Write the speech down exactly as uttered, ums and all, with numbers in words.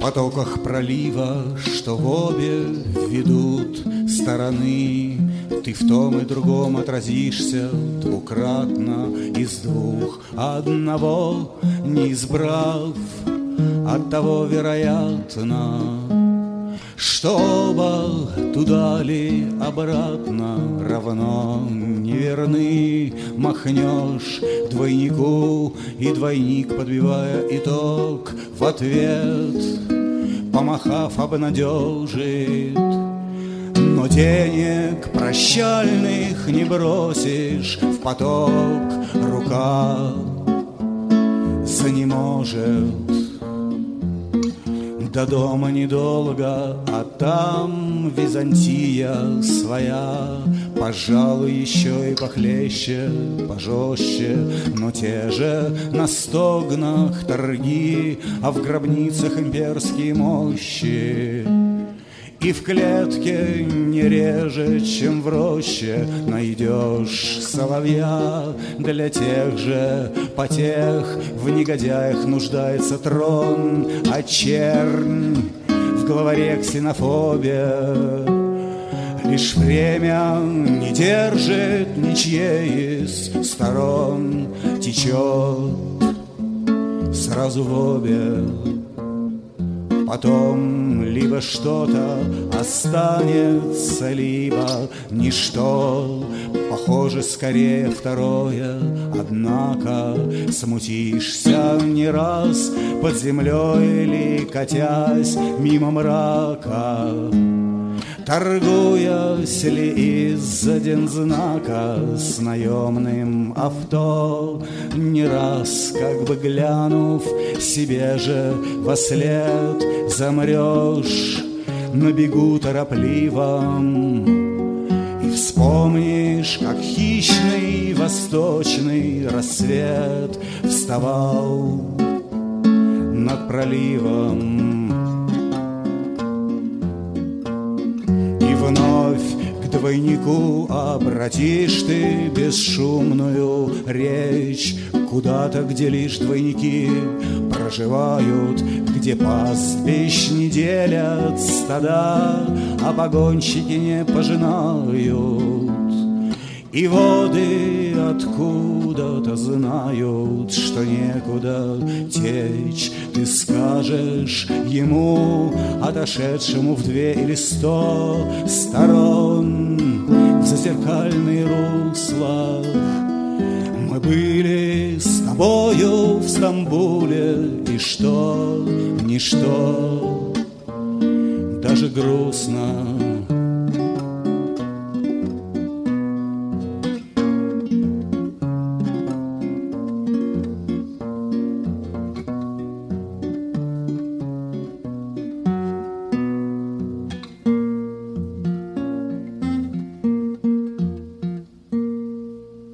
потоках пролива, что в обе ведут стороны, ты в том и другом отразишься двукратно из двух, одного не избрав, оттого вероятно, что оба туда ли обратно равно неверны. Махнешь двойнику, и двойник, подбивая итог, в ответ, помахав, обнадежит. Но денег прощальных не бросишь в поток, рука занеможет. До дома недолго, а там Византия своя, пожалуй, еще и похлеще, пожестче, но те же на стогнах торги, а в гробницах имперские мощи. И в клетке не реже, чем в роще, найдешь соловья. Для тех же потех в негодяях нуждается трон, а чернь в главаре ксенофобия. Лишь время не держит ничьей из сторон, течет сразу в обе. Потом либо что-то останется, либо ничто, похоже, скорее второе. Однако смутишься не раз под землей или катясь мимо мрака, торгуясь ли из-за дензнака с наемным авто, не раз, как бы глянув себе же вослед, замрешь на бегу торопливом и вспомнишь, как хищный восточный рассвет вставал над проливом. Вновь к двойнику обратишь ты бесшумную речь куда-то, где лишь двойники проживают, где пастбищ не делят стада, а погонщики не пожинают. И воды откуда-то знают, что некуда течь. Ты скажешь ему, отошедшему в две или сто сторон в зазеркальные русла: мы были с тобою в Стамбуле, и что, ничто, даже грустно.